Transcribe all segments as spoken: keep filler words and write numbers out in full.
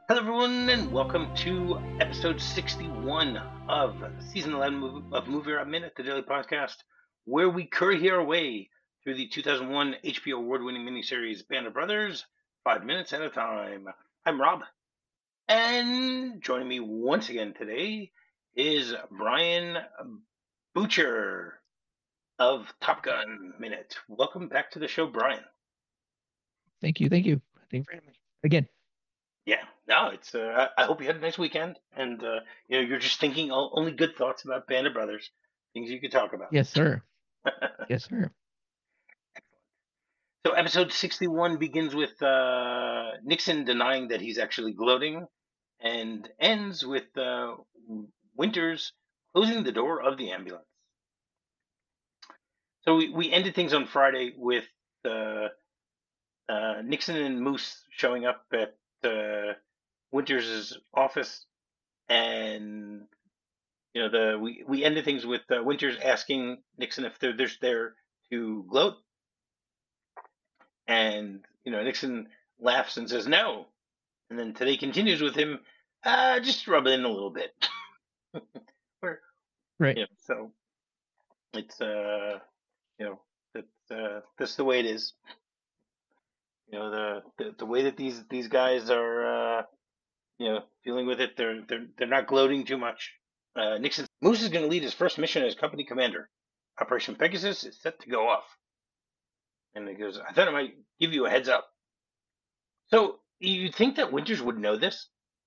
Hello, everyone, and welcome to episode sixty-one of season eleven of Movie Rob Minute, the daily podcast, where we curry our way through the two thousand one H B O award-winning miniseries Band of Brothers, five minutes at a time. I'm Rob, and joining me once again today is Brian Butcher of Top Gun Minute. Welcome back to the show, Brian. Thank you. Thank you. Thank you for having me. Again. Yeah, no, it's. Uh, I I hope you had a nice weekend, and uh, you know you're just thinking o- only good thoughts about Band of Brothers, things you could talk about. Yes, sir. Yes, sir. So episode sixty-one begins with uh, Nixon denying that he's actually gloating, and ends with uh, Winters closing the door of the ambulance. So we, we ended things on Friday with uh, uh, Nixon and Moose showing up at uh, Winters' office, and you know the we we ended things with uh, Winters asking Nixon if they're, they're there to gloat, and you know Nixon laughs and says no, and then today continues with him uh, just rub it in a little bit. Where Right. you know, so it's uh you know that's uh, that's the way it is. You know the, the the way that these these guys are uh, you know dealing with it. They're they're they're not gloating too much. Uh, Nixon Moose is going to lead his first mission as company commander. Operation Pegasus is set to go off. And he goes, I thought I might give you a heads up. So you think that Winters would know this?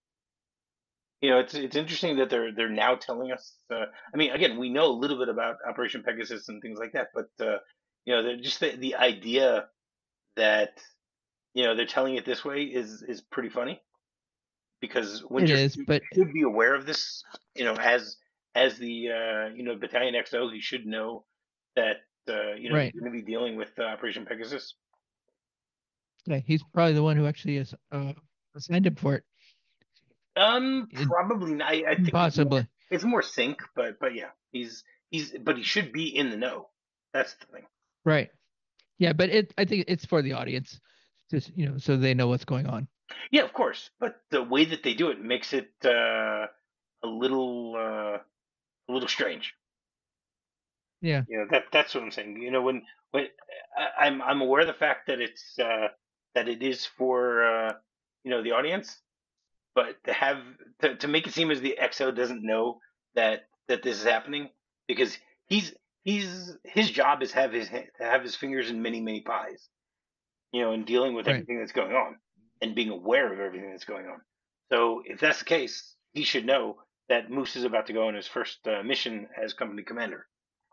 You know, it's it's interesting that they're they're now telling us. Uh, I mean, again, we know a little bit about Operation Pegasus and things like that, but uh, you know, they're just the, the idea that you know they're telling it this way is is pretty funny because It Winters is, but should be aware of this. You know, as as the uh, you know Battalion X O, he should know that uh, you know he's right. going to be dealing with uh, Operation Pegasus. Yeah, he's probably the one who actually is uh assigned him for it. Um, it probably not. I, I think it's more Possibly. it's more sync, but but yeah, he's he's but he should be in the know. That's the thing. Right. Yeah, but it I think it's for the audience. Just, you know, so they know what's going on. Yeah, of course. But the way that they do it makes it uh, a little uh, a little strange. Yeah. You know that that's what I'm saying. You know when when I, I'm I'm aware of the fact that it's uh, that it is for uh, you know the audience, but to have to, to make it seem as the X O doesn't know that that this is happening because he's he's his job is have his to have his fingers in many many pies, you know, and dealing with Right. everything that's going on and being aware of everything that's going on. So if that's the case, he should know that Moose is about to go on his first uh, mission as company commander.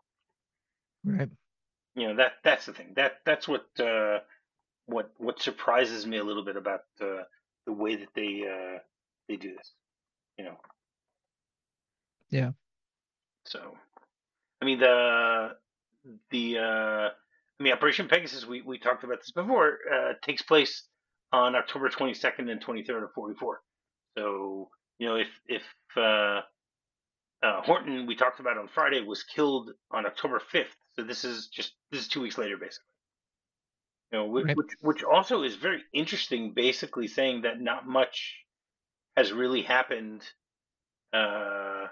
Right. You know that that's the thing. That that's what uh, what what surprises me a little bit about uh, the way that they uh, they do this. You know, Yeah. so I mean the the uh, I mean Operation Pegasus. We, we talked about this before. Uh, takes place on October twenty second and twenty third of forty four. So you know if if uh, uh, Horton we talked about on Friday was killed on October fifth. So this is just this is two weeks later basically. You know which Right. which which also is very interesting. Basically saying that not much has really happened. Uh,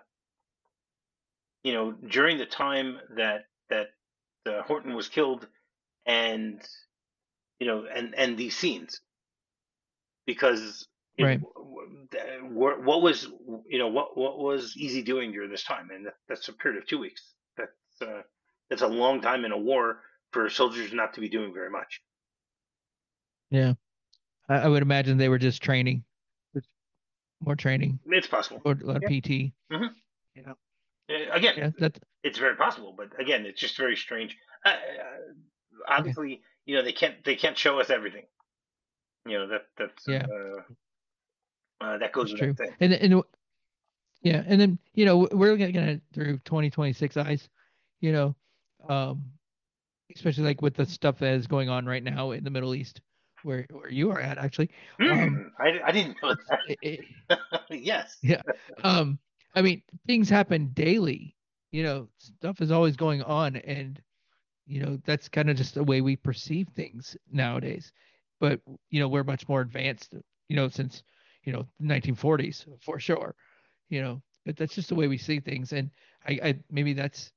you know during the time that that uh, Horton was killed and you know, and and these scenes because you Right. know what, what was you know what what was Easy doing during this time, and that, that's a period of two weeks. That's uh, that's a long time in a war for soldiers not to be doing very much. Yeah. I, I would imagine they were just training. Just more training. It's possible. Or a lot of Yeah. P T. hmm Yeah. Again, Yeah. That's it's very possible, but again, it's just very strange. Uh, yeah. obviously, you know they can't they can't show us everything. You know that that's Yeah. uh, uh, that goes That's without true. saying. And and yeah, and then, you know, we're looking at it through twenty twenty-six eyes, you know, um, especially like with the stuff that is going on right now in the Middle East, where where you are at actually. Um, Hmm, I, I didn't know it's it, it, that. Yes. yeah. Um, I mean, things happen daily, you know, stuff is always going on, and you know, that's kind of just the way we perceive things nowadays. But, you know, we're much more advanced, you know, since, you know, nineteen forties for sure, you know, but that's just the way we see things. And I, I maybe that's,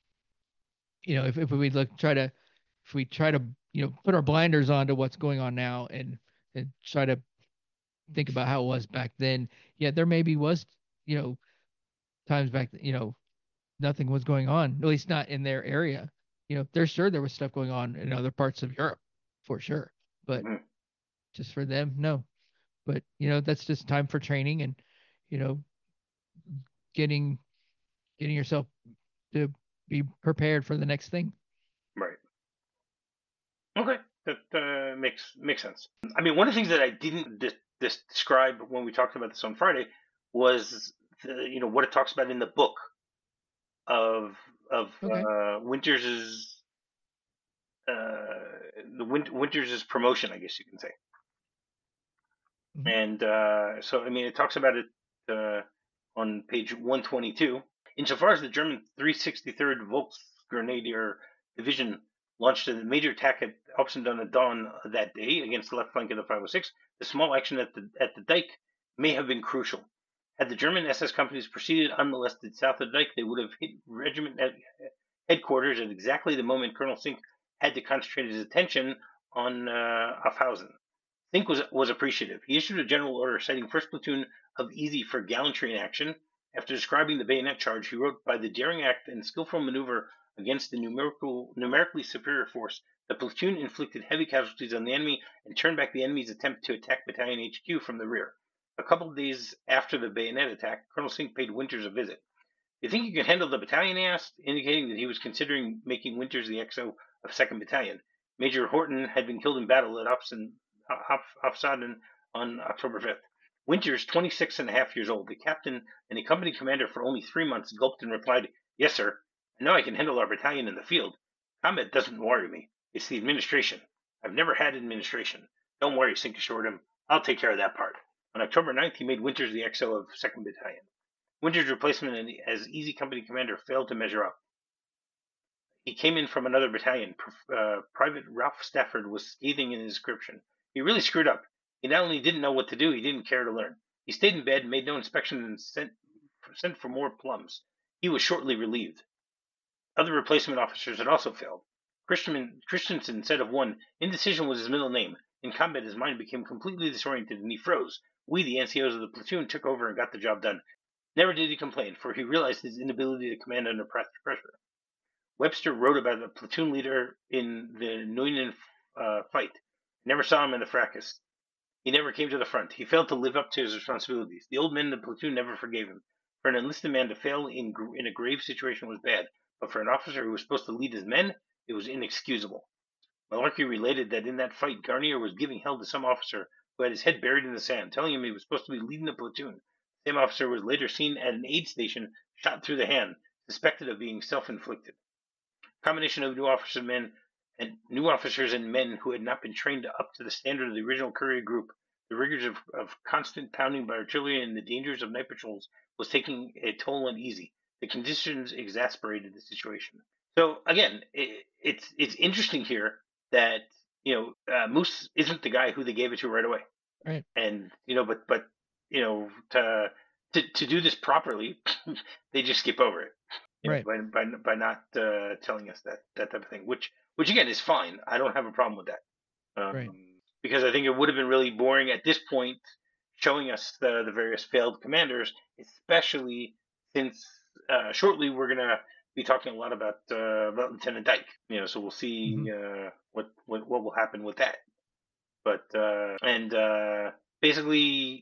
you know, if, if we look, try to, if we try to, you know, put our blinders on to what's going on now and, and try to think about how it was back then. Yeah, there maybe was, you know, times back, you know, nothing was going on, at least not in their area. You know, they're sure there was stuff going on in other parts of Europe for sure, but Mhm. just for them, no. But, you know, that's just time for training and, you know, getting, getting yourself to be prepared for the next thing. Right. Okay. That uh, makes makes sense. I mean, one of the things that I didn't dis- dis- describe when we talked about this on Friday was the, you know what it talks about in the book of of Okay. uh, Winters's uh, the Win- Winters's promotion, I guess you can say. Hmm. And uh, so, I mean, it talks about it uh, on page one twenty-two. Insofar as the German three hundred sixty-third Volksgrenadier Division launched a major attack at Elpsendon at dawn that day against the left flank of the five oh six, the small action at the at the dike may have been crucial. Had the German S S companies proceeded unmolested south of the dike, they would have hit regiment headquarters at exactly the moment Colonel Sink had to concentrate his attention on uh, Aufhausen. Fink was was appreciative. He issued a general order citing first Platoon of Easy for gallantry in action. After describing the bayonet charge, he wrote, "By the daring act and skillful maneuver against the numerical, numerically superior force, the platoon inflicted heavy casualties on the enemy and turned back the enemy's attempt to attack Battalion H Q from the rear." A couple of days after the bayonet attack, Colonel Sink paid Winters a visit. "You think you can handle the battalion?" he asked, indicating that he was considering making Winters the X O of second Battalion. Major Horton had been killed in battle at Hofstaden on October fifth. Winters, twenty-six and a half years old, the captain and a company commander for only three months, gulped and replied, "Yes, sir. I know I can handle our battalion in the field. Combat doesn't worry me. It's the administration. I've never had administration. Don't worry," Sink assured him. "I'll take care of that part." On October ninth, he made Winters the X O of second Battalion. Winter's replacement as Easy Company commander failed to measure up. He came in from another battalion. Uh, Private Ralph Stafford was scathing in his description. "He really screwed up. He not only didn't know what to do, he didn't care to learn. He stayed in bed, made no inspection, and sent, sent for more plums. He was shortly relieved." Other replacement officers had also failed. Christian, Christensen said of one, "Indecision was his middle name. In combat, his mind became completely disoriented, and he froze. We, the N C Os of the platoon, took over and got the job done." Never did he complain, for he realized his inability to command under pressure. Webster wrote about the platoon leader in the Neuenen uh, fight. Never saw him in the fracas. He never came to the front. He failed to live up to his responsibilities. The old men in the platoon never forgave him. For an enlisted man to fail in, in a grave situation was bad, but for an officer who was supposed to lead his men, it was inexcusable. Malarkey related that in that fight, Garnier was giving hell to some officer who had his head buried in the sand, telling him he was supposed to be leading the platoon. The same officer was later seen at an aid station, shot through the hand, suspected of being self-inflicted. A combination of new officers and men and new officers and men who had not been trained up to the standard of the original Courier group, the rigors of, of constant pounding by artillery and the dangers of night patrols was taking a toll on Easy. The conditions exasperated the situation. So again, it, it's it's interesting here that you know uh, Moose isn't the guy who they gave it to right away, Right. and you know, but but you know to to to do this properly, they just skip over it, you know, Right. by by by not uh, telling us that that type of thing, which which again is fine. I don't have a problem with that, Right. um, because I think it would have been really boring at this point, showing us the the various failed commanders, especially since uh, shortly we're gonna be talking a lot about uh, about Lieutenant Dyke. You know, so we'll see Hmm. uh, what what what will happen with that. But uh, and uh, basically,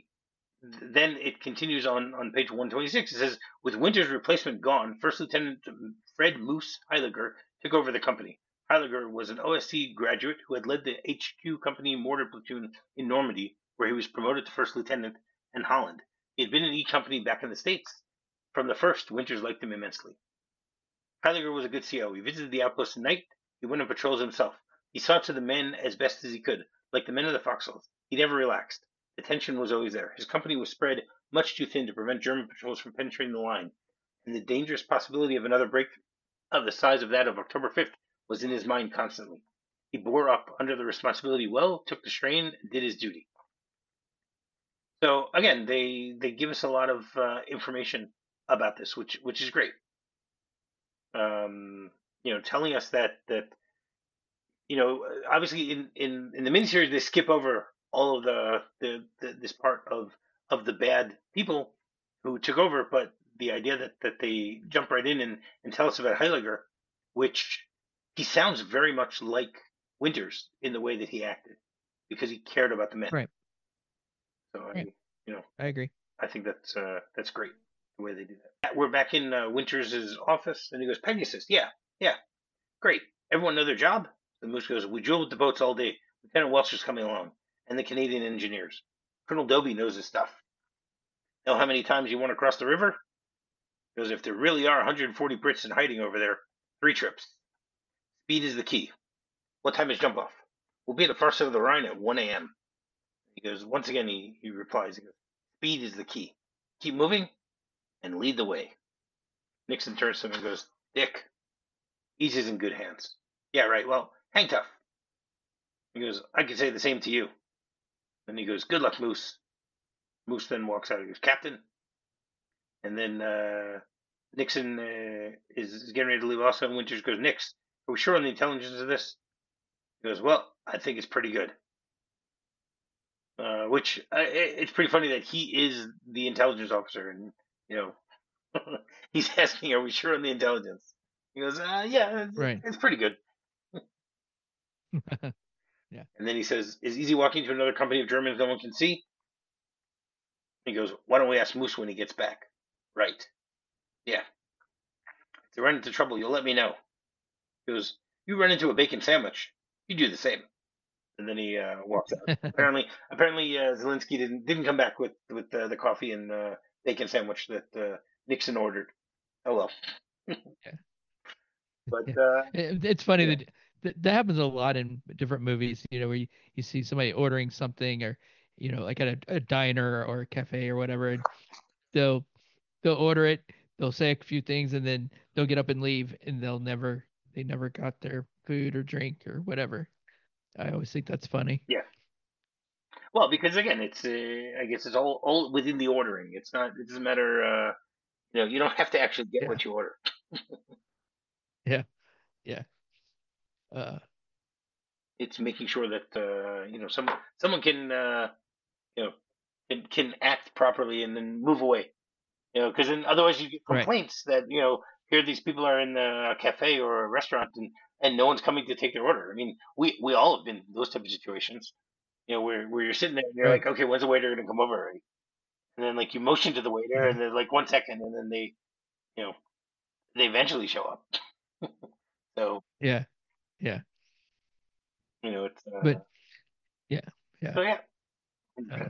then it continues on on page one twenty-six. It says, "With Winter's replacement gone, First Lieutenant Fred Moose Heiliger took over the company. Heiliger was an O S C graduate who had led the H Q Company mortar platoon in Normandy, where he was promoted to first lieutenant, and Holland. He had been in E Company back in the States. From the first, Winters liked him immensely. Heiliger was a good C O. He visited the outposts at night. He went on patrols himself. He saw to the men as best as he could, like the men of the foxholes. He never relaxed. The tension was always there. His company was spread much too thin to prevent German patrols from penetrating the line, and the dangerous possibility of another break of the size of that of October fifth was in his mind constantly. He bore up under the responsibility well, took the strain, and did his duty." So again, they they give us a lot of uh, information about this, which which is great. Um, you know, telling us that that you know, obviously in in in the miniseries they skip over all of the the, the this part of of the bad people who took over, but the idea that that they jump right in and and tell us about Heiliger, which he sounds very much like Winters in the way that he acted because he cared about the men. Right. So I, Right. you know, I agree. I think that's uh, that's great the way they do that. We're back in uh, Winters' office, and he goes, Pegasus, yeah, yeah, great. Everyone know their job? The Moose goes, we drilled with the boats all day. Lieutenant Welcher's coming along, and the Canadian engineers. Colonel Dobie knows his stuff. Know how many times you want to cross the river? He goes, if there really are one hundred forty Brits in hiding over there, three trips. Speed is the key. What time is jump off? We'll be at the far side of the Rhine at one a m. He goes, once again, he, he replies, he goes, speed is the key. Keep moving and lead the way. Nixon turns to him and goes, Dick, he's in good hands. Yeah, right. Well, hang tough. He goes, I can say the same to you. And he goes, good luck, Moose. Moose then walks out. He goes, Captain. And then uh, Nixon uh, is, is getting ready to leave also. And Winters goes, Nix, are we sure on the intelligence of this? He goes, well, I think it's pretty good. Uh, which uh, it, it's pretty funny that he is the intelligence officer. And, you know, he's asking, are we sure on the intelligence? He goes, uh, yeah, it's, Right. it's pretty good. Yeah. And then he says, is Easy walking to another company of Germans no one can see? He goes, why don't we ask Moose when he gets back? Right. Yeah. If they run into trouble, you'll let me know. He goes, you run into a bacon sandwich, you do the same. And then he uh, walks out. Apparently, apparently uh, Zelensky didn't didn't come back with with uh, the coffee and uh, bacon sandwich that uh, Nixon ordered. Oh well. Yeah. But Yeah. uh, It, it's funny yeah, that, that that happens a lot in different movies, you know, where you, you see somebody ordering something or, you know, like at a, a diner or a cafe or whatever, and they'll they'll order it, they'll say a few things, and then they'll get up and leave, and they'll never they never got their food or drink or whatever. I always think that's funny. yeah. Well, because again, it's uh, I guess it's all all within the ordering. It's not. It doesn't matter. Uh, you know, you don't have to actually get Yeah. what you order. Yeah. Yeah. Uh, It's making sure that uh, you know someone someone can uh, you know can, can act properly and then move away. You know, because then otherwise you get right. complaints that you know here these people are in a cafe or a restaurant and and no one's coming to take their order. I mean, we we all have been in those type of situations. You know, where where you're sitting there and you're Right. like, okay, when's the waiter gonna come over already? And then like you motion to the waiter Hmm. and they're like one second and then they you know they eventually show up. So Yeah. Yeah. you know it's uh, But yeah. Yeah. so yeah. Uh,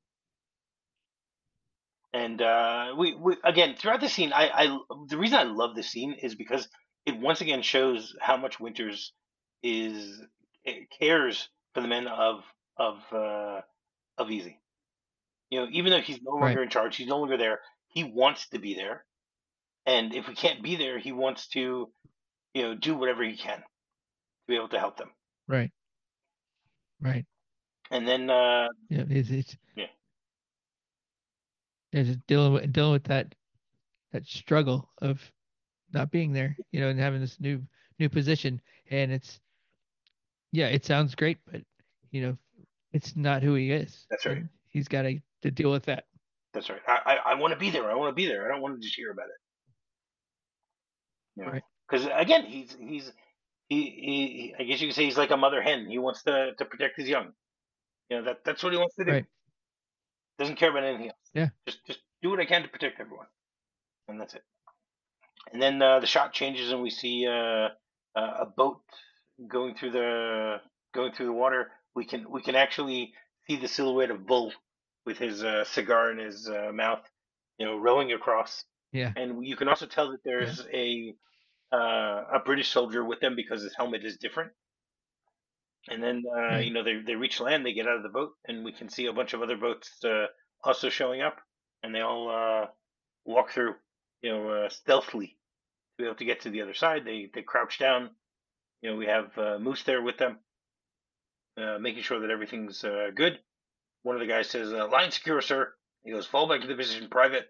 And uh, we, we again throughout the scene, I, I the reason I love this scene is because it once again shows how much Winters is it cares for the men of of uh, of Easy. You know, even though he's no right. longer in charge, he's no longer there. He wants to be there, and if we can't be there, he wants to you know do whatever he can to be able to help them. Right. Right. And then uh, Yeah. It's it's yeah, yeah, just dealing with dealing with that that struggle of not being there, you know, and having this new new position, and it's yeah, it sounds great, but you know, it's not who he is, that's right, and he's got to to deal with that. that's right. I I, I want to be there. I want to be there. I don't want to just hear about it. You know, Right. because again, he's he's he, he I guess you could say he's like a mother hen. He wants to to protect his young. You know that that's what he wants to do. Right. Doesn't care about anything else. Yeah. Just just do what I can to protect everyone, and that's it. And then uh, the shot changes, and we see uh, uh, a boat going through the going through the water. We can we can actually see the silhouette of Bull with his uh, cigar in his uh, mouth, you know, rowing across. Yeah. And you can also tell that Yeah. there's a uh, a British soldier with them because his helmet is different. And then, uh, Right. you know, they they reach land, they get out of the boat, and we can see a bunch of other boats uh, also showing up, and they all uh, walk through, you know, uh, stealthily to be able to get to the other side. They they crouch down. You know, we have uh, Moose there with them, uh, making sure that everything's uh, good. one of the guys says, uh, "Line secure, sir." He goes, "Fall back to the position, private."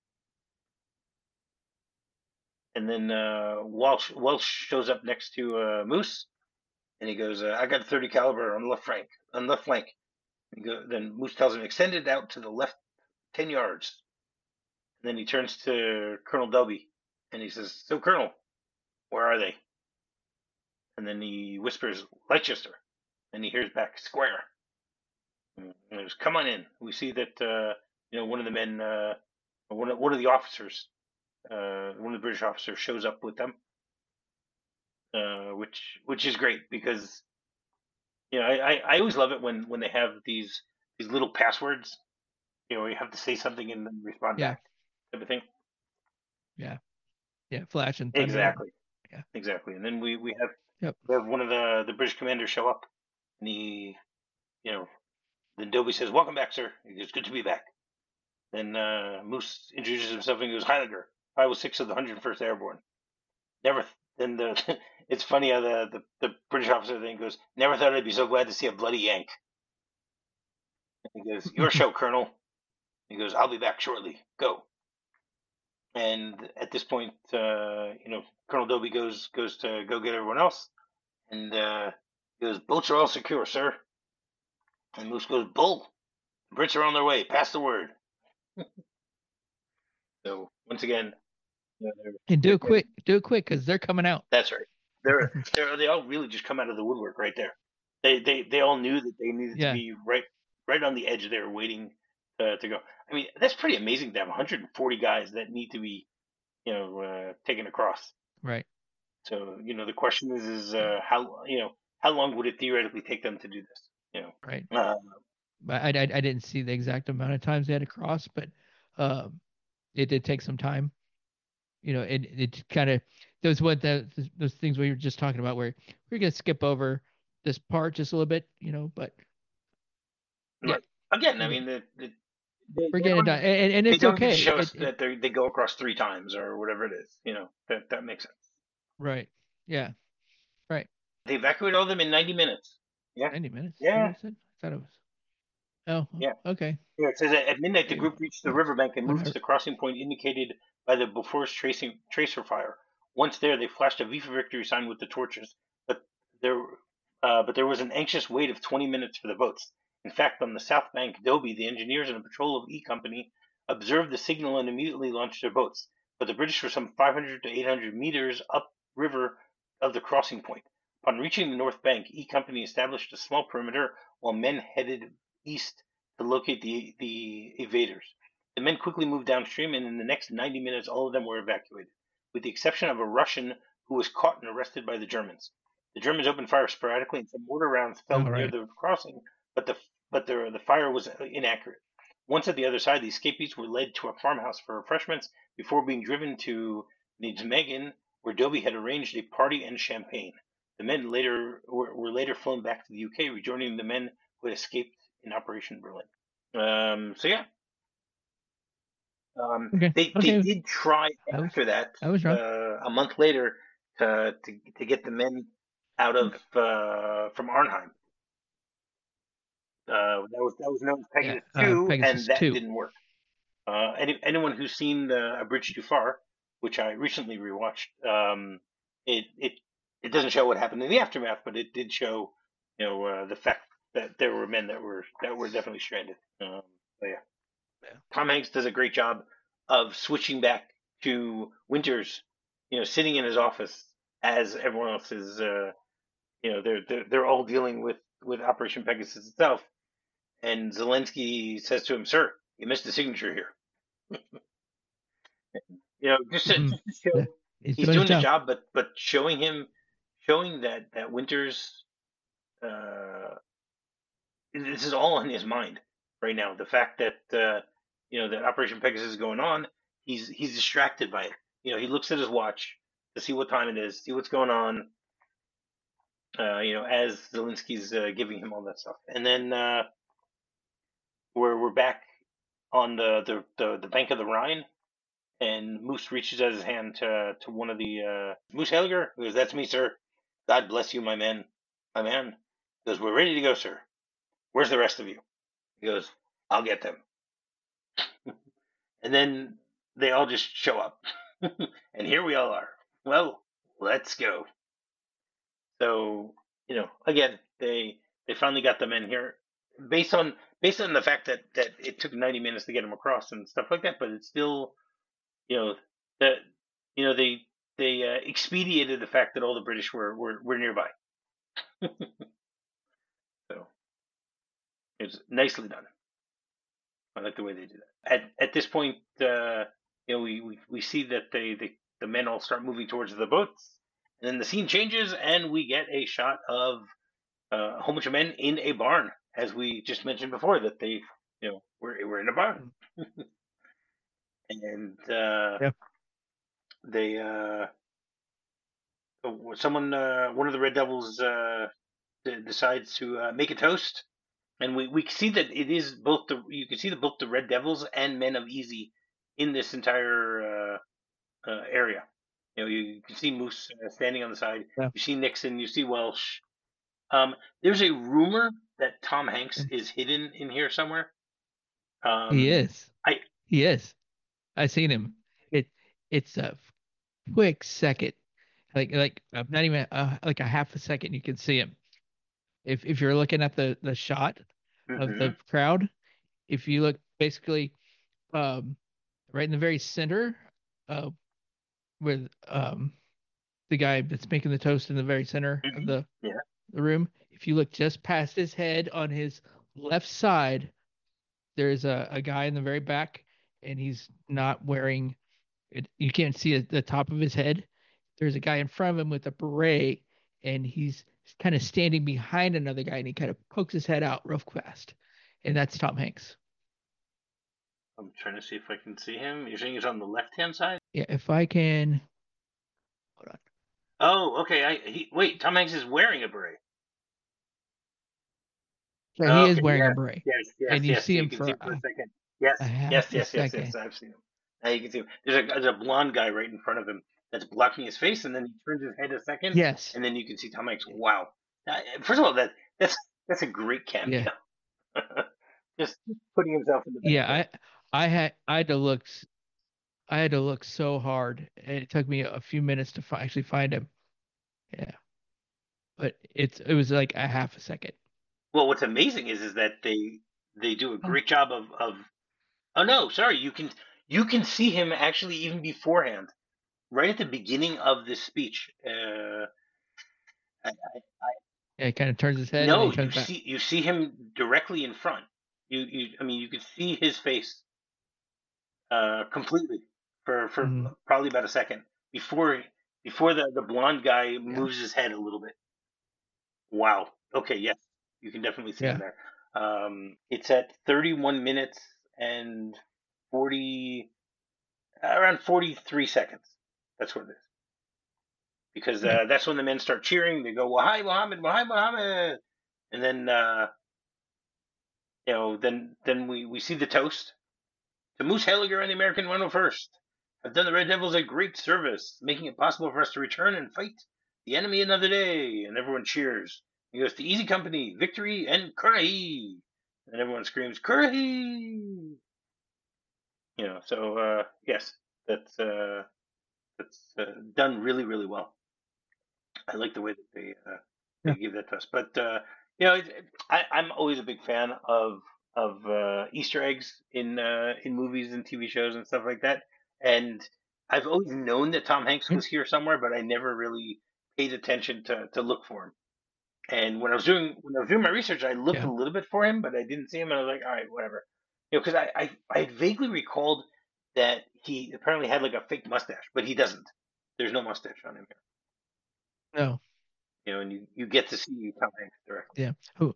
And then uh, Welsh Welsh shows up next to uh, Moose, and he goes, uh, "I got a thirty caliber on the left flank. On the left flank." He go, then Moose tells him, "Extend it out to the left ten yards." And then he turns to Colonel Delby, and he says, "So, Colonel, where are they?" And then he whispers, "Leicester." And he hears back, "Square." And he goes, "Come on in." We see that uh, you know one of the men, uh, one of one of the officers, uh, one of the British officers shows up with them, uh, which which is great because you know I, I, I always love it when, when they have these these little passwords. You know, you have to say something and then respond Yeah. back, type of thing. Yeah. Yeah. Flash and thunder. Exactly, Yeah. exactly. And then we, we have Yep. we have one of the the British commanders show up, and he, you know, then Dobie says, "Welcome back, sir." He goes, "Good to be back." Then uh, Moose introduces himself and he goes, "Heiliger, five oh six of the one hundred first Airborne." Never. Th- then the it's funny how the, the the British officer then goes, "Never thought I'd be so glad to see a bloody Yank." And he goes, "Your show, Colonel." He goes, "I'll be back shortly. Go." And at this point, uh, you know, Colonel Dobie goes goes to go get everyone else, and uh, he goes, "Boats are all secure, sir." And Moose goes, "Bull, the Brits are on their way. Pass the word." So once again, you know, they're, And do they're it getting. quick. Do it quick because they're coming out. That's right. They're they're they all really just come out of the woodwork right there. They they they all knew that they needed to Yeah. be right right on the edge there, waiting uh, to go. I mean, that's pretty amazing to have one hundred forty guys that need to be you know uh, taken across. Right. So you know the question is is Yeah. uh, how you know how long would it theoretically take them to do this? You know, Right. uh, But I, I, I didn't see the exact amount of times they had to cross, but um, it did take some time. You know, it it kind of those what the those things we were just talking about where we're gonna skip over this part just a little bit. You know, but yeah, right. Again, I we're mean, the, the, they we're they getting it don't done, and, and they it's don't need to okay. show It us it that they they go across three times or whatever it is. You know, that that makes sense. right. Yeah. Right. They evacuate all of them in ninety minutes. Yeah. Ninety minutes. Is that what Yeah. it said? I thought it was. Oh. Yeah. Okay. Yeah. It says that at midnight, the Yeah. group reached the Well, riverbank and moved to whatever. the crossing point indicated by the Bofors tracing tracer fire. Once there, they flashed a V for Victory sign with the torches, but there, uh, but there was an anxious wait of twenty minutes for the boats. In fact, on the south bank, Dobie, the engineers and a patrol of E Company, observed the signal and immediately launched their boats. But the British were some five hundred to eight hundred meters upriver of the crossing point. Upon reaching the north bank, E Company established a small perimeter while men headed east to locate the, the evaders. The men quickly moved downstream, and in the next ninety minutes, all of them were evacuated, with the exception of a Russian who was caught and arrested by the Germans. The Germans opened fire sporadically, and some mortar rounds fell All near right. the crossing, but the but the the fire was inaccurate. Once at the other side, the escapees were led to a farmhouse for refreshments before being driven to Nijmegen, where Dobie had arranged a party and champagne. The men later were, were later flown back to the U K, rejoining the men who had escaped in Operation Berlin. Um, so yeah, um, Okay. they they Okay. did try I was after that I was wrong. uh, a month later to, to to get the men out of Okay. uh, from Arnhem. Uh, that was that was known as Yeah. Pegasus Uh, Two, and Pegasus that two. didn't work. Uh, any, anyone who's seen the, A Bridge Too Far, which I recently rewatched, um, it it it doesn't show what happened in the aftermath, but it did show, you know, uh, the fact that there were men that were that were definitely stranded. Um, so yeah, Yeah. Tom Hanks does a great job of switching back to Winters, you know, sitting in his office as everyone else is, uh, you know, they're, they're they're all dealing with with Operation Pegasus itself, and Zelensky says to him, "Sir, you missed the signature here." You know, just to, Hmm. just to Yeah. show He's he's doing his doing his job. job, but but showing him, showing that that Winters, uh, this is all in his mind right now. The fact that uh, you know that Operation Pegasus is going on, he's he's distracted by it. You know, he looks at his watch to see what time it is, see what's going on. Uh, you know, as Zelensky's uh, giving him all that stuff, and then uh, we're we're back on the, the the the bank of the Rhine, and Moose reaches out his hand to to one of the uh, Moose Helger. He goes, "That's me, sir. God bless you, my man, my man." He goes, "We're ready to go, sir. Where's the rest of you?" He goes, "I'll get them," and then they all just show up, and here we all are. Well, let's go. So you know, again, they they finally got them in here, based on based on the fact that that it took ninety minutes to get them across and stuff like that. But it's still, you know, that you know they they uh, expedited the fact that all the British were were, were nearby. So it's nicely done. I like the way they do that. At at this point, uh, you know, we, we, we see that they, they the men all start moving towards the boats, and then the scene changes, and we get a shot of uh, a whole bunch of men in a barn, as we just mentioned before that they, you know, we're we're in a barn, and uh, Yeah. they uh, someone uh, one of the Red Devils uh, decides to uh, make a toast, and we, we see that it is both the you can see that both the Red Devils and Men of Easy in this entire uh, uh, area. You know, you, you can see Moose uh, standing on the side. Yeah. You see Nixon. You see Welsh. Um, there's a rumor that Tom Hanks is hidden in here somewhere. He Um, is. I He is. I seen him. It it's a quick second, like like uh, not even uh, like a half a second. You can see him. If if you're looking at the the shot of the mhm, crowd, if you look basically um right in the very center, uh, with um the guy that's making the toast in the very center of mhm, the, yeah, the room. If you look just past his head on his left side, there's a, a guy in the very back, and he's not wearing it. You can't see the top of his head. There's a guy in front of him with a beret, and he's kind of standing behind another guy, and he kind of pokes his head out real fast, and that's Tom Hanks. I'm trying to see if I can see him. You're saying he's on the left hand side? Yeah, if I can hold on. Oh, okay. I he wait. Tom Hanks is wearing a beret. Yeah, he is Okay, wearing a yes, beret, yes, yes, and you yes. see You him can see for him for a a, second. Yes, a yes, half a yes, yes, yes. second. I've seen him. Now you can see him. There's a there's a blonde guy right in front of him that's blocking his face, and then he turns his head a second, Yes. and then you can see Tom Hanks. Wow. Uh, First of all, that that's that's a great Yeah. cameo. Just putting himself in the Yeah, background. I I had I had to look s- I had to look so hard, and it took me a few minutes to fi- actually find him. Yeah, but it's it was like a half a second. Well, what's amazing is is that they they do a Oh, great job of of. Oh no, sorry. You can you can see him actually even beforehand, right at the beginning of this speech. Uh, yeah, he kind of turns his head and then No, he you turns back. see you see him directly in front. You you I mean you could see his face uh completely for for Hmm. probably about a second before before the the blonde guy Yeah, moves his head a little bit. Wow. Okay, yes. You can definitely see him yeah, there. Um it's at thirty-one minutes and forty around forty-three seconds. That's what it is. Because yeah. uh, that's when the men start cheering. They go, "Wahai Muhammad, Wahai Muhammad," and then uh, you know, then then we we see the toast to Moose Helliger and the American one oh first. Have done the Red Devils a great service, making it possible for us to return and fight the enemy another day. And everyone cheers. He goes to Easy Company, victory and Currahi. And everyone screams, Currahi! You know, so uh, yes, that's uh, that's uh, done really, really well. I like the way that they uh, Yeah. they give that to us. But uh, you know, it, it, I, I'm always a big fan of of uh, Easter eggs in uh, in movies and T V shows and stuff like that. And I've always known that Tom Hanks Yeah. was here somewhere, but I never really paid attention to to look for him. And when I was doing when I was doing my research, I looked Yeah. a little bit for him, but I didn't see him, and I was like, all right, whatever. You know, because I, I I vaguely recalled that he apparently had like a fake mustache, but he doesn't. There's no mustache on him here. No. You know, and you, you get to see Tom Hanks directly. Yeah. Who?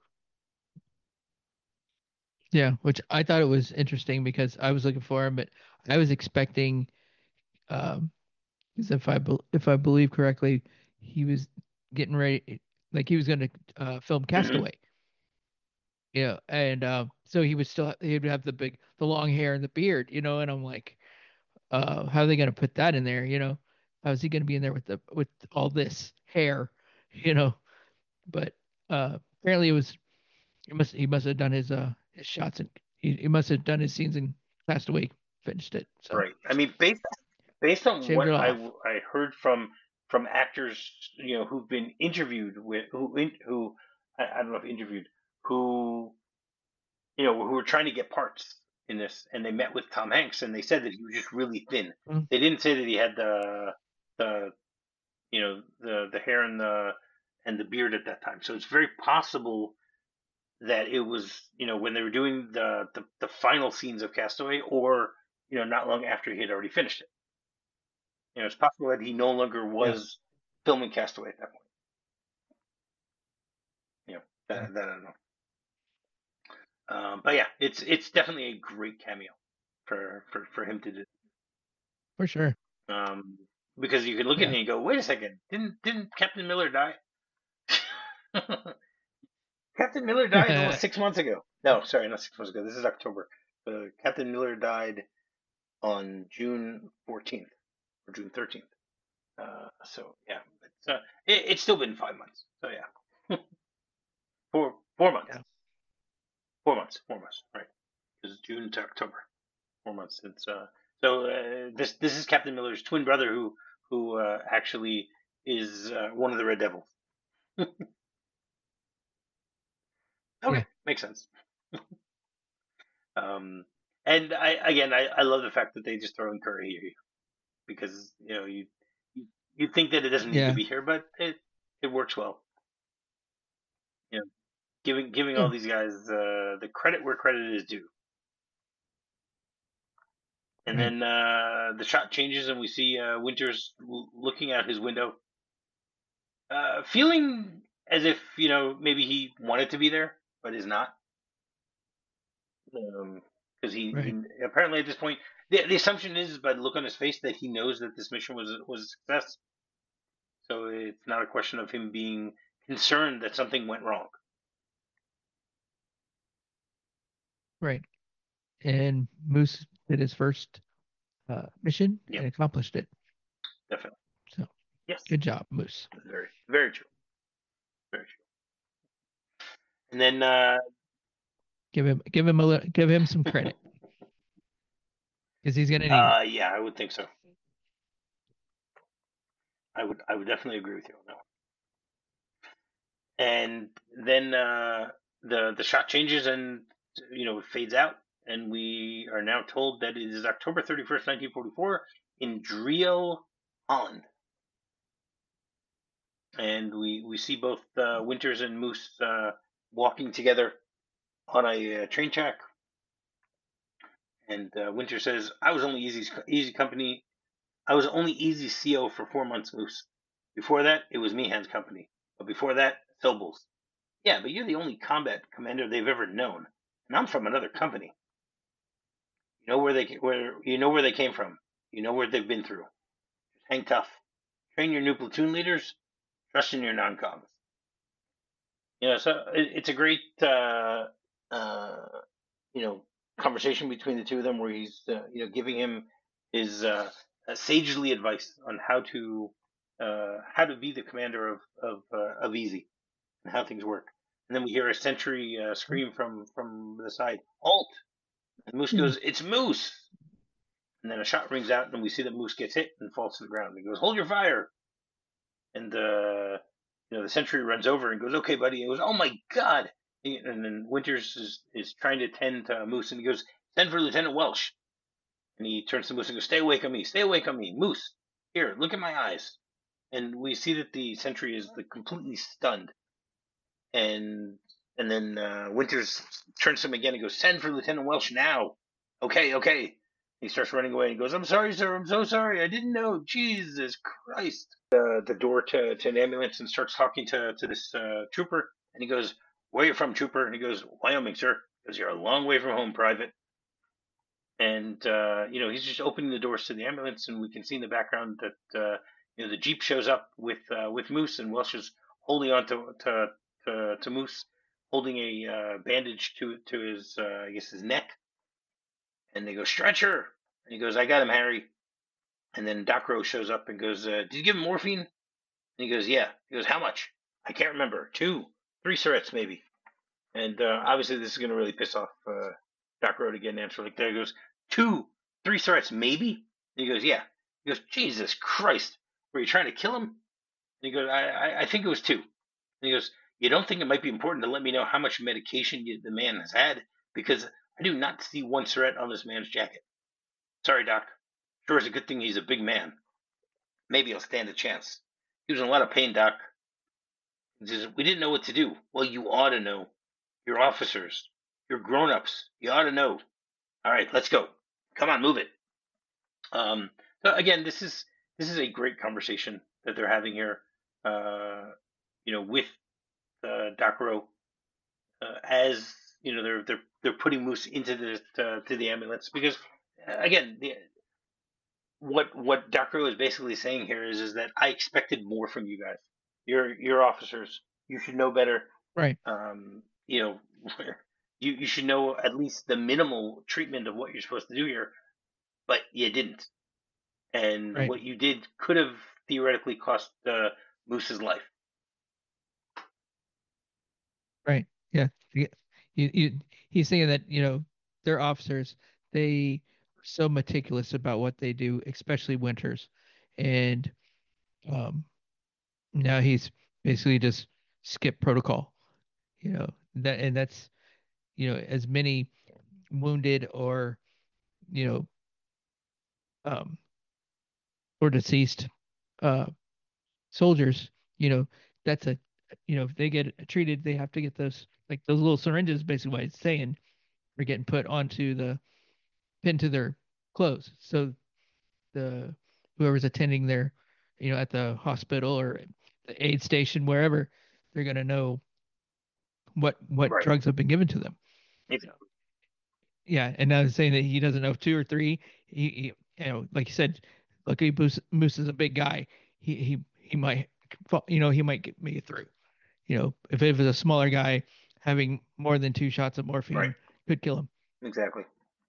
Yeah. Which I thought it was interesting because I was looking for him, but I was expecting, um, because if I bel if I believe correctly, he was getting ready, like he was going to uh, film Hmm. Castaway. You know, and uh, so he would still he'd have the big the long hair and the beard, you know, and I'm like, uh, how are they gonna put that in there, you know? How is he gonna be in there with the with all this hair, you know? But uh apparently it was he must he must have done his uh his shots, and he, he must have done his scenes in Castaway, finished it. So Right. I mean, based based on shaved what it I, off. w- I heard from from actors, you know, who've been interviewed with who in, who I, I don't know if interviewed who you know who were trying to get parts in this, and they met with Tom Hanks, and they said that he was just really thin. Mm, They didn't say that he had the the you know the the hair and the and the beard at that time. So it's very possible that it was you know when they were doing the the, the final scenes of Castaway, or you know not long after he had already finished it. You know, it's possible that he no longer yeah, was filming Castaway at that point. You know, yeah, that, that I don't know. Um, but yeah, it's it's definitely a great cameo for for, for him to do. for sure. Um, because you can look at Yeah. it and go, wait a second, didn't didn't Captain Miller die? Captain Miller died almost six months ago. No, sorry, not six months ago. This is October. Uh, Captain Miller died on June fourteenth or June thirteenth. Uh, so yeah, it's uh, it, it's still been five months. So yeah, four four months. Yeah. Four months. Four months. Right. It's June to October. Four months since. Uh, so uh, this this is Captain Miller's twin brother who who uh, actually is uh, one of the Red Devils. Okay, Yeah. makes sense. Um, and I again I, I love the fact that they just throw in Curry here because you know you you you think that it doesn't need to Yeah. be here, but it it works well. You know, giving giving all Yeah. these guys uh, the credit where credit is due. And Right. then uh, the shot changes, and we see uh, Winters l- looking out his window, uh, feeling as if you know maybe he wanted to be there, but is not, because he, Right. he apparently at this point the, the assumption is by the look on his face that he knows that this mission was was a success. So it's not a question of him being concerned that something went wrong. Right. And Moose did his first uh, mission Yep, and accomplished it. definitely. So Yes, good job, Moose. very very true, very true. And then uh, Give him give him a li- give him some credit because he's gonna need it. uh, yeah, I would think so. I would I would definitely agree with you on that one. And then uh, the the shot changes and you know it fades out, and we are now told that it is October thirty first, nineteen forty four, in Driel, Holland, and we we see both uh, Winters and Moose uh, walking together on a uh, train track. And uh, Winter says, "I was only Easy Easy Company. I was only Easy C O for four months, Moose. Before that, it was Meehan's company. But before that, Sobel's. Yeah, but you're the only combat commander they've ever known, and I'm from another company. You know where they where you know where they came from. You know what they've been through. Just hang tough. Train your new platoon leaders. Trust in your non-coms. You know, so it, it's a great uh, uh, you know conversation between the two of them, where he's uh, you know giving him his uh, uh, sagely advice on how to uh, how to be the commander of of uh, of Easy and how things work. And then we hear a sentry uh, scream from from the side, "Alt!" And Moose Yeah. goes, "It's Moose!" And then a shot rings out, and we see that Moose gets hit and falls to the ground. He goes, "Hold your fire!" And uh, you know the sentry runs over and goes, "Okay, buddy." He goes, "Oh my God!" And then Winters is, is trying to tend to Moose, and he goes, "Send for Lieutenant Welsh." And he turns to Moose and goes, "Stay awake on me! Stay awake on me, Moose! Here, look at my eyes." And we see that the sentry is the completely stunned, and and then uh, Winters turns to him again and goes, "Send for Lieutenant Welsh now." Okay, okay. He starts running away and goes, "I'm sorry, sir. I'm so sorry. I didn't know. Jesus Christ." Uh, the door to, to an ambulance and starts talking to, to this uh, trooper. And he goes, "Where are you from, trooper?" And he goes, "Wyoming, sir." He goes, "You're a long way from home, private." And, uh, you know, he's just opening the doors to the ambulance. And we can see in the background that, uh, you know, the Jeep shows up with uh, with Moose, and Welsh is holding on to, to, to, to Moose, holding a uh, bandage to to his, uh, I guess, his neck. And they go, "Stretcher." And he goes, "I got him, Harry." And then Doc Rose shows up and goes, uh, "Did you give him morphine?" And he goes, "Yeah." He goes, "How much?" "I can't remember. Two, three syrups, maybe." And uh, obviously, this is going to really piss off uh, Doc Rowe to get an answer like that. He goes, two, three threats, maybe? And he goes, yeah. He goes, Jesus Christ, were you trying to kill him? And he goes, I, I, I think it was two. And he goes, you don't think it might be important to let me know how much medication you, the man has had? Because I do not see one threat on this man's jacket. Sorry, Doc. Sure is a good thing he's a big man. Maybe I'll stand a chance. He was in a lot of pain, Doc. He says, we didn't know what to do. Well, you ought to know. You're officers. You're grown-ups. You ought to know. All right, let's go. Come on, move it. Um, so again, this is this is a great conversation that they're having here. Uh, you know, with uh, Doc Rowe, uh, as you know, they're they're they're putting Moose into the uh, to the ambulance because uh, again, the, what what Doc Rowe is basically saying here is is that I expected more from you guys. You're you're officers. You should know better. Right. Um, you know, you you should know at least the minimal treatment of what you're supposed to do here, but you didn't. And Right. what you did could have theoretically cost uh, Moose's life. Right. Yeah. You, you, you, he's saying that, you know, their officers, they are so meticulous about what they do, especially Winters. And um, now he's basically just skipped protocol, you know, that, and that's, you know, as many wounded or, you know, um, or deceased uh, soldiers, you know, that's a, you know, if they get treated, they have to get those, like those little syringes, basically what it's saying, are getting put onto the, pinned to their clothes. So the, whoever's attending their, you know, at the hospital or the aid station, wherever, they're going to know what, what Right. drugs have been given to them. Exactly. Yeah. And now saying that he doesn't know two or three, he, he you know, like you said, luckily Moose, Moose is a big guy. He, he, he might, you know, he might get, make it through. You know, if it was a smaller guy, having more than two shots of Right. morphine could kill him. Exactly.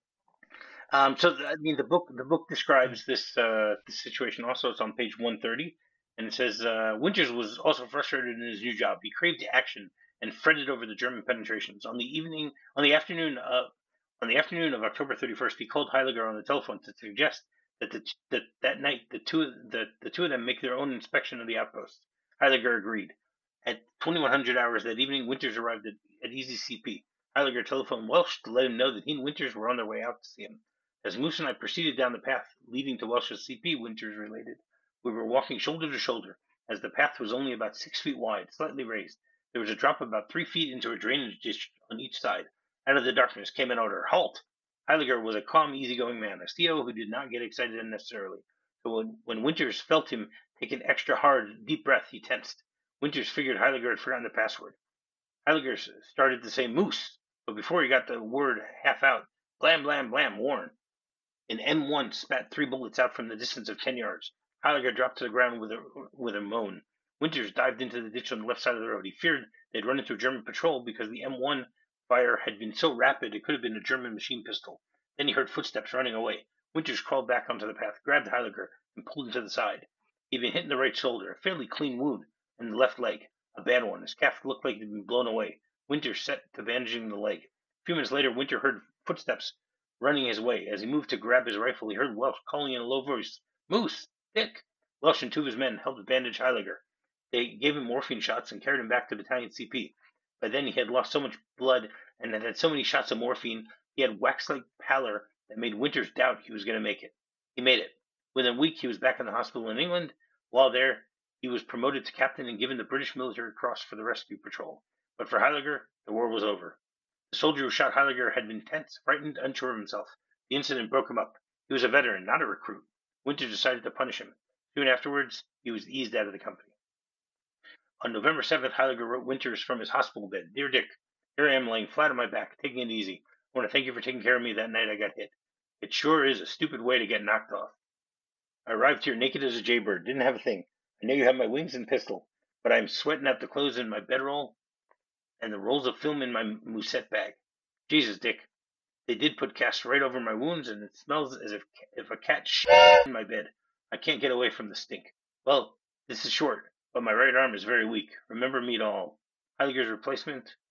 Um, so I mean, the book the book describes this uh, this situation. Also, it's on page one thirty, and it says uh, Winters was also frustrated in his new job. He craved action and fretted over the German penetrations. On the evening, on the afternoon, uh, on the afternoon of October thirty first, he called Heiliger on the telephone to suggest that the, that that night the two the, the two of them make their own inspection of the outpost. Heiliger agreed. At twenty-one hundred hours that evening, Winters arrived at, at Easy C P. Heiliger telephoned Welsh to let him know that he and Winters were on their way out to see him. As Moose and I proceeded down the path leading to Welsh's C P, Winters related, we were walking shoulder to shoulder, as the path was only about six feet wide, slightly raised. There was a drop about three feet into a drainage ditch on each side. Out of the darkness came an order, "Halt!" Heiliger was a calm, easygoing man, a C O who did not get excited unnecessarily. So when, when Winters felt him take an extra hard, deep breath, he tensed. Winters figured Heiliger had forgotten the password. Heiliger started to say "Moose," but before he got the word half out, blam, blam, blam, Warren. An M one spat three bullets out from the distance of ten yards. Heiliger dropped to the ground with a with a moan. Winters dived into the ditch on the left side of the road. He feared they'd run into a German patrol because the M one fire had been so rapid it could have been a German machine pistol. Then he heard footsteps running away. Winters crawled back onto the path, grabbed Heiliger, and pulled him to the side. He'd been hit in the right shoulder, a fairly clean wound, and the left leg, a bad one. His calf looked like it had been blown away. Winters set to bandaging the leg. A few minutes later, Winter heard footsteps running his way. As he moved to grab his rifle, he heard Welsh calling in a low voice, "Moose! Dick!" Welsh and two of his men helped bandage Heiliger. They gave him morphine shots and carried him back to battalion C P. By then he had lost so much blood and had had so many shots of morphine, he had wax-like pallor that made Winters doubt he was going to make it. He made it. Within a week, he was back in the hospital in England. While there, he was promoted to captain and given the British Military Cross for the rescue patrol. But for Heiliger, the war was over. The soldier who shot Heiliger had been tense, frightened, unsure of himself. The incident broke him up. He was a veteran, not a recruit. Winter decided to punish him. Soon afterwards, he was eased out of the company. On November seventh, Heiliger wrote Winters from his hospital bed, "Dear Dick, here I am laying flat on my back, taking it easy. I want to thank you for taking care of me that night I got hit. It sure is a stupid way to get knocked off. I arrived here naked as a jaybird, didn't have a thing. I know you have my wings and pistol, but I am sweating out the clothes in my bedroll and the rolls of film in my musette bag. Jesus, Dick, they did put casts right over my wounds, and it smells as if if a cat shit in my bed. I can't get away from the stink. Well, this is short, but my right arm is very weak. Remember me to all. Heiliger's replacement,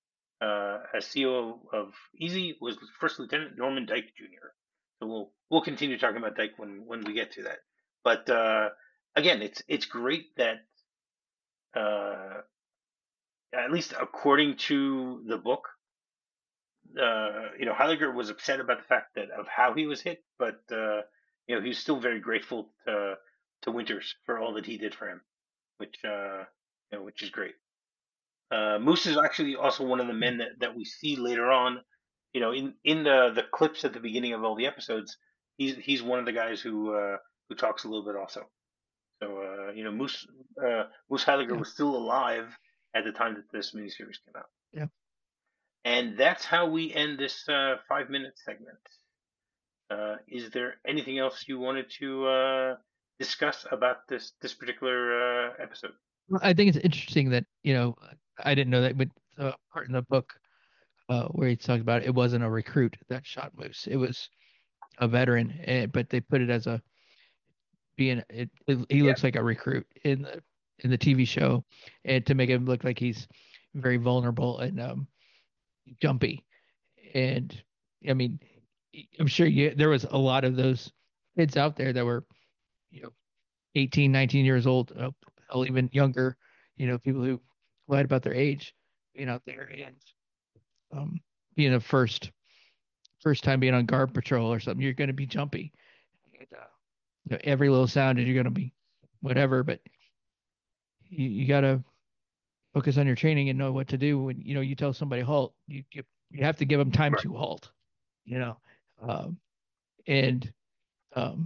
uh, as C E O of Easy was First Lieutenant Norman Dyke Junior So we'll we'll continue talking about Dyke when when we get to that. But uh, again, it's it's great that uh, at least according to the book, uh, you know, Heidegger was upset about the fact that of how he was hit, but uh, you know, he's still very grateful to to Winters for all that he did for him, which uh, you know, which is great. Uh, Moose is actually also one of the Yeah. men that, that we see later on. You know, in in the the clips at the beginning of all the episodes, he's he's one of the guys who uh, who talks a little bit also. So uh, you know, Moose uh, Moose Heidegger Yeah. was still alive at the time that this miniseries came out. Yeah. And that's how we end this uh, five minute segment. Uh, is there anything else you wanted to uh, discuss about this this particular uh, episode? Well, I think it's interesting that, you know, I didn't know that, but the part in the book uh, where he talked about it, it wasn't a recruit that shot Moose. It was a veteran, and, but they put it as a being it, it, he Yeah, looks like a recruit in the in the T V show, and to make him look like he's very vulnerable and um, jumpy. And I mean, I'm sure you, there was a lot of those kids out there that were, you know, eighteen, nineteen years old, uh, or even younger, you know, people who lied about their age being out there and um, being the first first time being on guard patrol or something. You're going to be jumpy. And, uh, you know, every little sound, and you're going to be whatever. But you, you got to focus on your training and know what to do when, you know, you tell somebody halt. You you, you have to give them time right. to halt. You know, um, and um,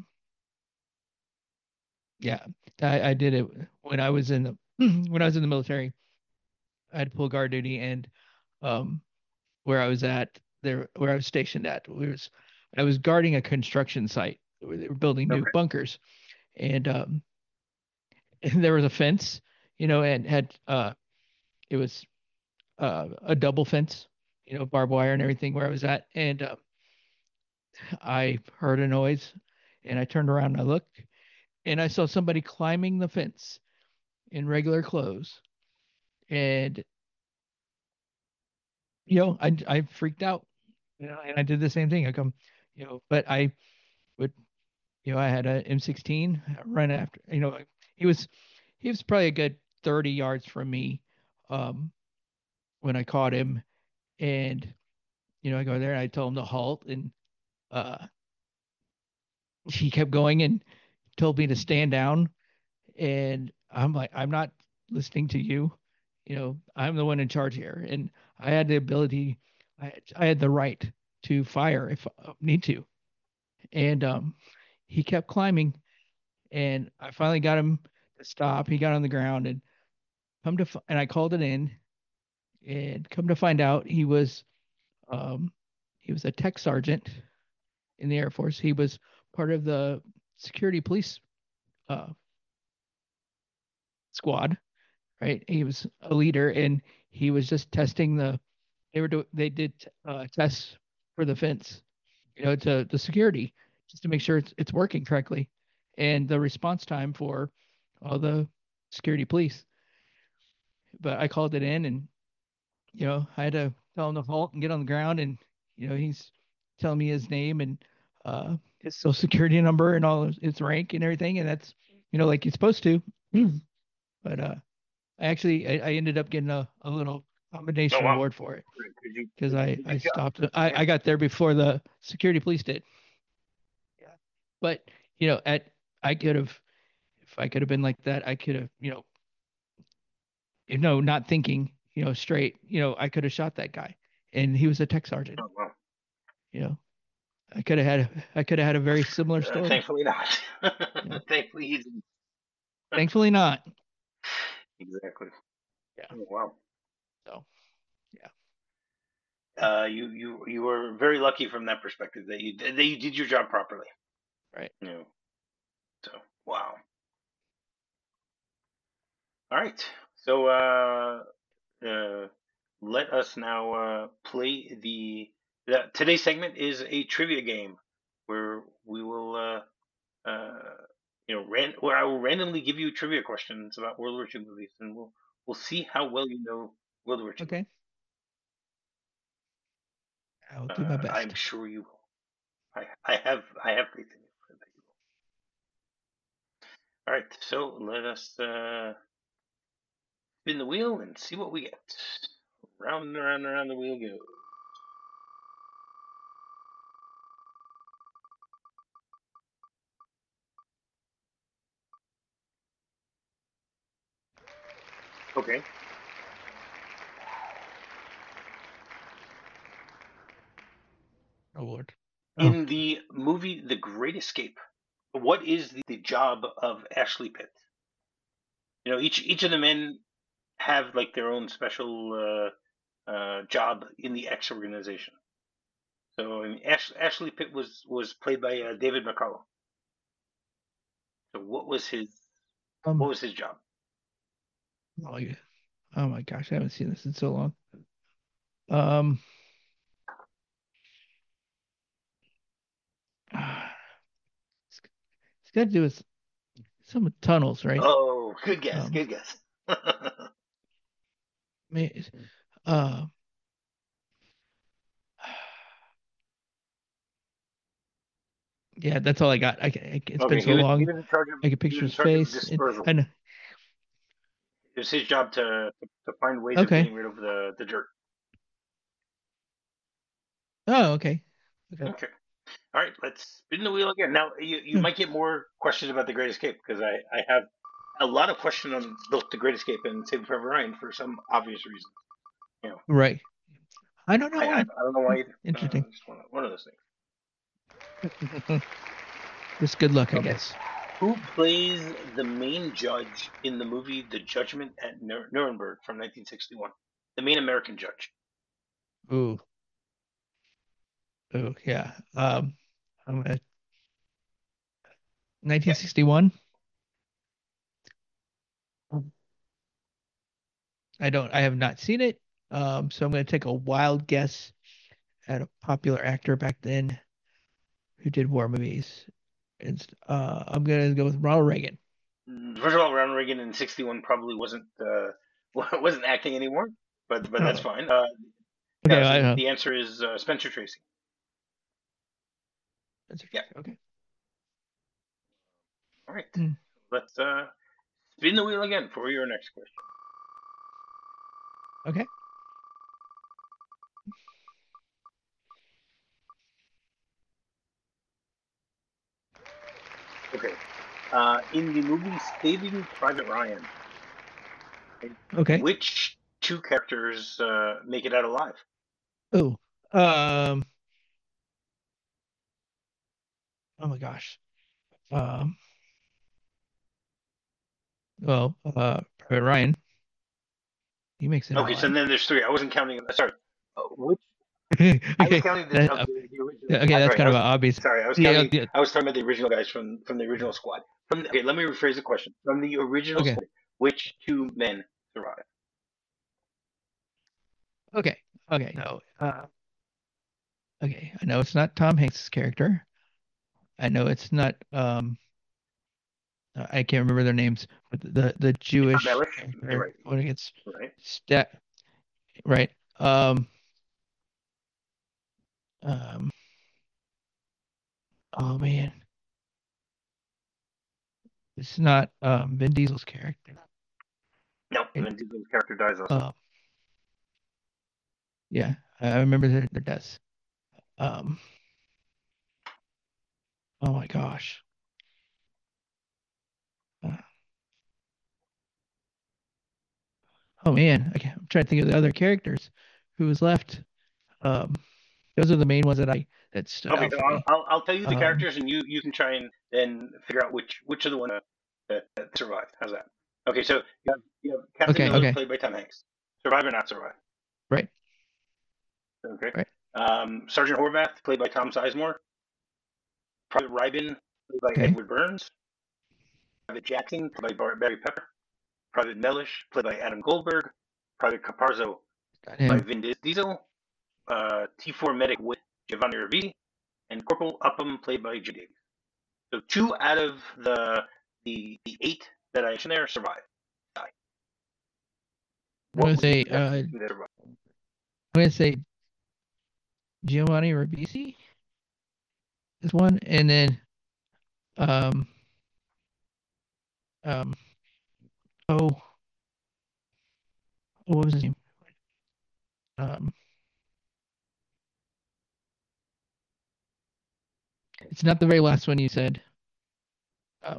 yeah, I, I did it when I was in the when I was in the military. I had pull guard duty, and um, where I was at there, where I was stationed at, we was I was guarding a construction site where they were building new Okay. bunkers, and um, and there was a fence, you know, and had uh, it was uh, a double fence, you know, barbed wire and everything where I was at, and uh, I heard a noise, and I turned around and I looked, and I saw somebody climbing the fence in regular clothes, and you know, I I freaked out, you know, and I did the same thing. I come, you know, but I would, you know, I had a M sixteen run after, you know, he was he was probably a good thirty yards from me um, when I caught him, and you know, I go there and I told him to halt, and uh, he kept going and told me to stand down, and I'm like, I'm not listening to you, you know, I'm the one in charge here, and I had the ability, I I had the right to fire if I need to, and um, he kept climbing, and I finally got him to stop. He got on the ground and come to, and I called it in, and come to find out he was um, he was a tech sergeant in the Air Force. He was part of the security police uh, squad, right? He was a leader, and he was just testing the. They were do, they did uh, tests for the fence, you know, to the security, just to make sure it's it's working correctly, and the response time for all the security police. But I called it in, and you know, I had to tell him to halt and get on the ground, and you know, he's telling me his name and uh, his social security number and all his, his rank and everything, and that's, you know, like you're supposed to. But uh, I actually I, I ended up getting a, a little Oh commendation wow. award for it Good, you because did, I did a I good job. stopped. I Yeah. I got there before the security police did. Yeah. But you know, at I could have, if I could have been like that, I could have, you know, you know, not thinking, you know, straight, you know, I could have shot that guy, and he was a tech sergeant. Oh wow. You know, I could have had I could have had a very similar Uh, story. thankfully not. You know, Thankfully you didn't. thankfully not. Exactly. Yeah. Oh wow. So yeah. Uh, you you you were very lucky from that perspective that you that you did your job properly. Right. You know. So wow. All right. So uh, uh, let us now uh, play the, the. Today's segment is a trivia game where we will, uh, uh, you know, ran, where I will randomly give you trivia questions about World War Two movies, and we'll we'll see how well you know World War Two Okay. movies. I'll do my Uh, I'm best. sure you will. I, I have I have faith in you that you will. All right, so let us uh, spin the wheel and see what we get. Round and around and around the wheel goes. Okay. Oh Lord. Oh, In the movie The Great Escape, what is the, the job of Ashley Pitt? You know, each each of the men have like their own special uh, uh, job in the X organization. So I mean, Ash, Ashley Pitt was was played by uh, David McCullough. So what was his what um, was his job? oh, yeah. Oh my gosh, I haven't seen this in so long. Um, it's, it's got to do with some tunnels, right? Oh, good guess, Um, good guess. may- uh, yeah, that's all I got. I, can- it's been Okay, he so was he long. was in charge of I can he picture was in his charge of face, and dispersal. and It was his job to to, to find ways of okay. getting rid of the the dirt. Oh, okay. Okay. Okay. All right, let's spin the wheel again. Now you you Hmm. might get more questions about the Great Escape because I I have a lot of questions on both the Great Escape and Saving Private Ryan for some obvious reason. You know, Right. I don't know I I, I why. don't know why either. Uh, Interesting. just one one of those things. Just good luck, I Okay. guess. Who plays the main judge in the movie The Judgment at Nur- Nuremberg from nineteen sixty-one? The main American judge. Ooh. Ooh. Yeah. Um. I'm gonna Yep. nineteen sixty-one. I don't. I have not seen it. Um. So I'm gonna take a wild guess at a popular actor back then who did war movies. It's. Uh. I'm gonna go with Ronald Reagan. Mm, First of all, Ronald Reagan in sixty-one probably wasn't uh, wasn't acting anymore, but but that's Oh. fine. Uh, Okay. no, I so know. the answer is uh, Spencer Tracy. That's Yeah. okay. All right. Hmm. Let's uh, spin the wheel again for your next question. Okay. Okay. Uh, in the movie Saving Private Ryan, Okay. which two characters uh, make it out alive? Oh. Um. Oh my gosh. Um. Well. Uh. Private Ryan. He makes it out Okay, so alive. then there's three. I wasn't counting. Sorry, uh, which I was Okay. counting the That. of Uh, the, the original. okay. I'm That's sorry. I kind of was obvious. sorry. I was Yeah. counting. Yeah. I was talking about the original guys from from the original squad. From the, okay, let me rephrase the question. From the original Okay. squad, which two men survived? Okay. Okay. No. Uh. Okay. I know it's not Tom Hanks' character. I know it's not. Um. uh, I can't remember their names, but the the Peter Jewish Mellish. You're character right. when it gets Right. stat right. Um. Um. Oh man, it's not um Vin Diesel's character. No, Right? Vin Diesel's character dies also. Um. Yeah, I remember their, their deaths. Um. Oh my gosh. Uh, oh man, I can't, I'm trying to think of the other characters who was left. Um. Those are the main ones that I that stood Okay, out so for I'll, me. I'll I'll tell you the Um. characters, and you you can try and then figure out which which of the one that, that survived. How's that? Okay, so you have you have Captain Okay. Miller Okay. played by Tom Hanks. Survive or not survive? Right. Okay. Right. Um, Sergeant Horvath played by Tom Sizemore. Private Rybin played by Okay. Edward Burns. Private Jackson played by Barry Pepper. Private Mellish played by Adam Goldberg. Private Caparzo Got by him. Vin Diesel. Uh, T four medic with Giovanni Ribisi, and Corporal Upham played by Jim Davies. So two out of the the, the eight that I mentioned there survived. Die. I'm What gonna would you say. guess Uh. the I'm two that survived? gonna say Giovanni Ribisi is one, and then um um oh, what was his name? Um, it's not the very last one you said. Um,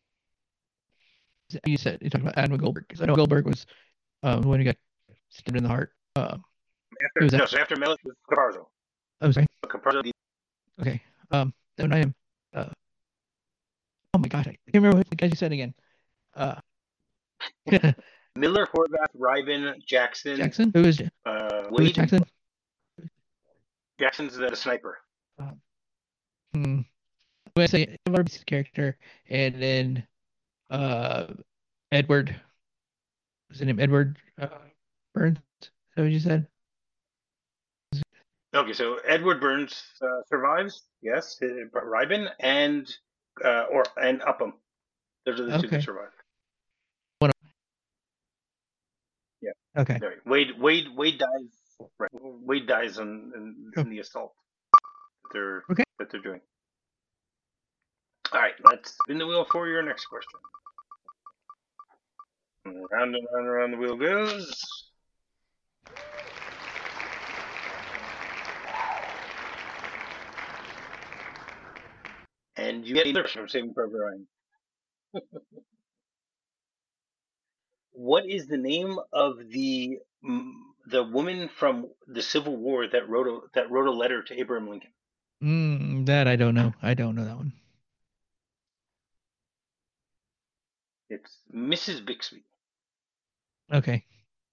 you said you talked about Adam Goldberg because I know Goldberg was um the one who got stabbed in the heart. Um, who After was that? no, so after Mellis was Caparzo. Oh, sorry. Caparzo. The, Okay. Um, then I am. Uh, oh my God, I can't remember what the guy you said again. Uh, Miller, Horvath, Ryben, Jackson, Jackson. Who is uh, who is Wade. Jackson? Jackson's the sniper. Uh, hmm. When I say Barbie's character, and then uh, Edward. Was his name Edward uh, Burns? Is that what you said? Okay, so Edward Burns uh, survives. Yes, uh, Ryben and uh, or and Upham. Those are the two that Okay. survive. One. Yeah. Okay. Right. Wade Wade Wade dies. Right. Wade dies in, in, Oh, in the assault that they're okay. that they're doing. All right, let's spin the wheel for your next question. And round and round and round the wheel goes. And you get another question from Saving Private Ryan. What is the name of the mm, the woman from the Civil War that wrote a that wrote a letter to Abraham Lincoln? Mm, that I don't know. I don't know that one. It's Missus Bixby. Okay.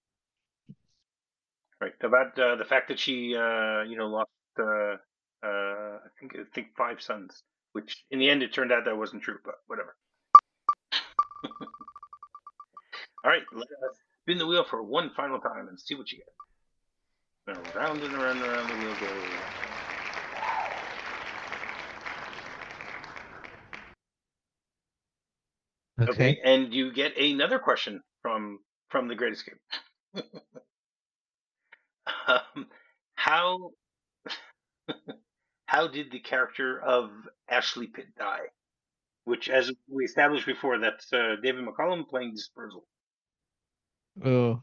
Right. About uh, the fact that she uh, you know lost uh, uh, I think I think five sons, which in the end it turned out that wasn't true, but whatever. All right, let us spin the wheel for one final time and see what you get. Now, round and around and around the wheel goes. Okay, Okay. and you get another question from from the Great Escape. Um, how how did the character of Ashley Pitt die? Which, as we established before, that's uh, David McCollum playing Dispersal. Oh,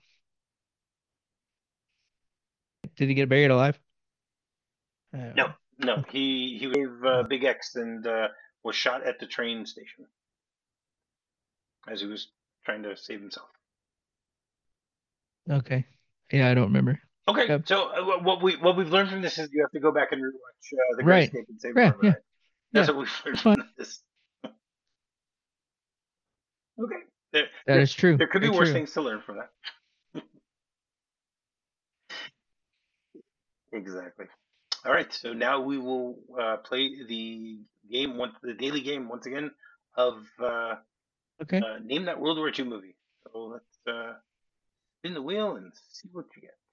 did he get buried alive? I don't No, know. no, Okay. he he gave uh, Uh, Big X and uh, was shot at the train station as he was trying to save himself. okay. Yeah, I don't remember. Okay, Yep. so uh, what we what we've learned from this is you have to go back and rewatch uh, The Great Right. Escape and Save Yeah. Private Yeah. Ryan. That's Yeah. what we've learned That's fine. from this. Okay, there, That there is true. there could be Very worse true. things to learn from that. Exactly. All right, so now we will uh, play the game, once the daily game once again of uh, Okay. uh, name that World War Two movie. So let's uh, spin the wheel and see what you get.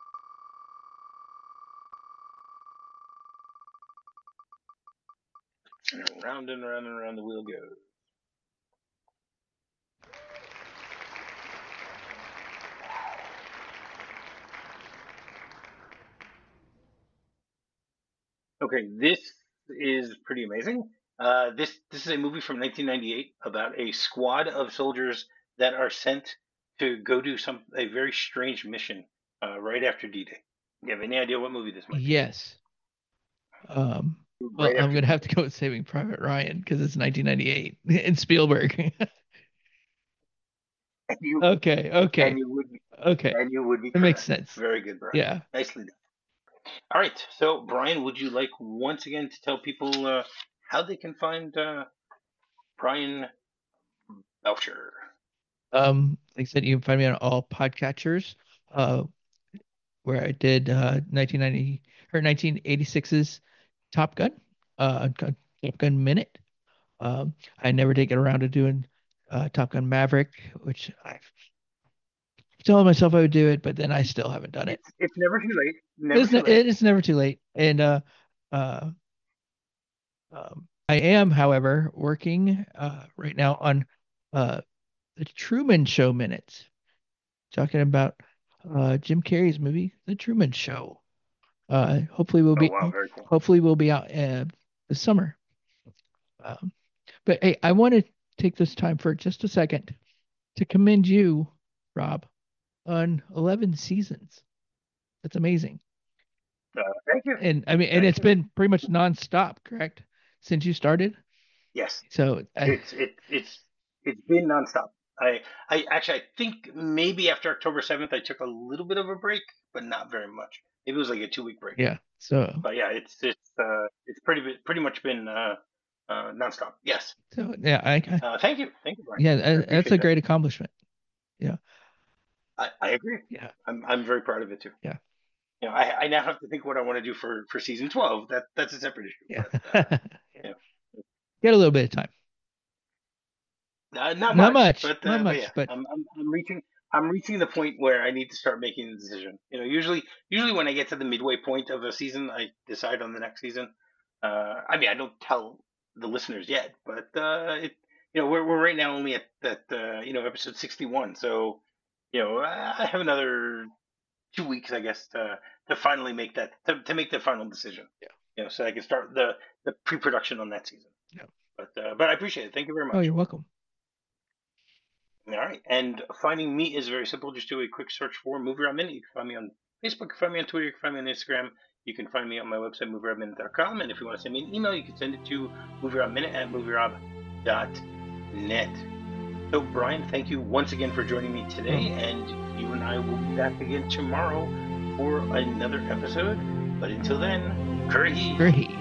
And round and round and round the wheel goes. Okay, this is pretty amazing. Uh, this this is a movie from nineteen ninety-eight about a squad of soldiers that are sent to go do some a very strange mission uh, right after D-Day. You have any idea what movie this might be? Yes. Um. Well, Right I'm after gonna have D-Day. to go with Saving Private Ryan because it's nineteen ninety-eight and Spielberg. And you Okay. and Okay. you would be Okay. and you would be That makes correct. sense. Very good, Brian. Yeah. Nicely done. All right. So, Brian, would you like once again to tell people uh, how they can find uh, Brian Belcher? Um. Like I said, you can find me on all podcatchers. Uh, where I did uh nineteen ninety or nineteen eighty-six's Top Gun. Uh, Top Gun Minute. Um, I never did get around to doing uh, Top Gun Maverick, which I told myself I would do it, but then I still haven't done it. It's it's never too late. Never It's too ne- late. it's never too late. And uh, uh, um, I am, however, working uh, right now on uh, the Truman Show minutes, talking about uh, Jim Carrey's movie, The Truman Show. Uh, hopefully we'll Oh be wow, very cool. hopefully we'll be out uh, this summer. Um, but hey, I want to take this time for just a second to commend you, Rob, on eleven seasons. That's amazing. Uh, thank you, And I mean, and thank it's you. been pretty much nonstop, correct? Since you started. Yes, So, uh, it's it it's it's been nonstop. I I actually I think maybe after October seventh I took a little bit of a break, but not very much. Maybe it was like a two week break. yeah. So, But yeah, it's it's uh it's pretty pretty much been uh, uh nonstop. Yes. so yeah, I, I Uh, thank you, thank you, Brian. yeah, I that- that's appreciate a that. great accomplishment. Yeah. I, I agree. Yeah. I'm I'm very proud of it too. Yeah. You know, I, I now have to think what I want to do for, for season twelve. That that's a separate issue. Yeah. But uh, Yeah. you Get a little bit of time. know, uh, not Not much. much, But not uh, but yeah, much, but I'm, I'm I'm reaching I'm reaching the point where I need to start making the decision. You know, usually usually when I get to the midway point of a season, I decide on the next season. Uh, I mean, I don't tell the listeners yet, but uh, it you know we're we're right now only at that uh, you know episode sixty-one, so you know I have another two weeks, I guess, to to finally make that to, to make the final decision. yeah. You know, so I can start the the pre-production on that season. Yeah. But uh, but I appreciate it. Thank you very Oh, much. you're welcome. All right, and finding me is very simple. Just do a quick search for Movie Rob Minute. You can find me on Facebook, you can find me on Twitter, you can find me on Instagram. You can find me on my website, movie rob minute dot com. And if you want to send me an email, you can send it to movierobminute at movierob dot net. So, Brian, thank you once again for joining me today, and you and I will be back again tomorrow for another episode. But until then, curry. Great.